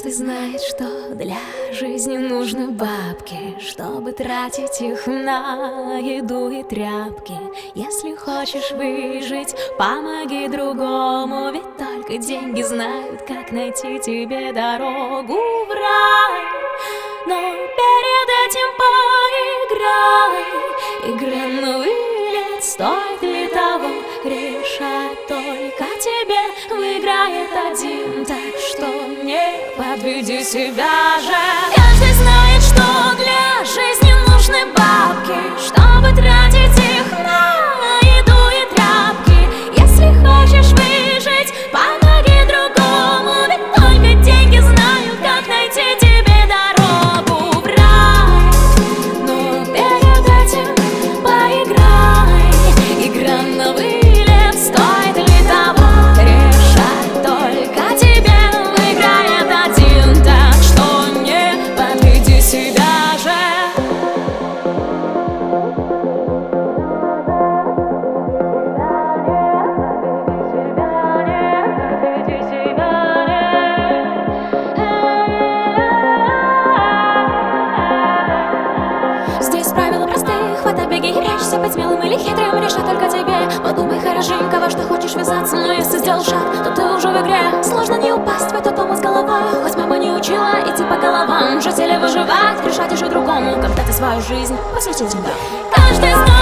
Каждый знает, что для жизни нужны бабки, чтобы тратить их на еду и тряпки. Если хочешь выжить, помоги другому, ведь только деньги знают, как найти тебе дорогу в рай. Но перед этим поиграй, игра на вылет, стоит ли того, решать только тебе. Выиграет один, так что не подведи себя же. Каждый знает, что для жизни нужны бабки, чтобы тратить их на еду и тряпки. Если хочешь выжить, помоги другому, ведь только деньги знают, как найти тебе дорогу в рай. Но перед этим поиграй, игра на вылет, стоит ли того, решать только тебе. Выиграет один, так что не подведи себя же. Здесь правила простые, хватай, беги и прячься, быть смелым или хитрым, решать только тебе. Подумай хорошенько, во что хочешь ввязаться, но если сделал шаг, то ты уже в игре. Сложно не упасть в эту тому с головой, хоть мама не учила идти по головам. Жить или выживать, решать и жить другому, когда ты свою жизнь посвятил тебе. Каждый знает.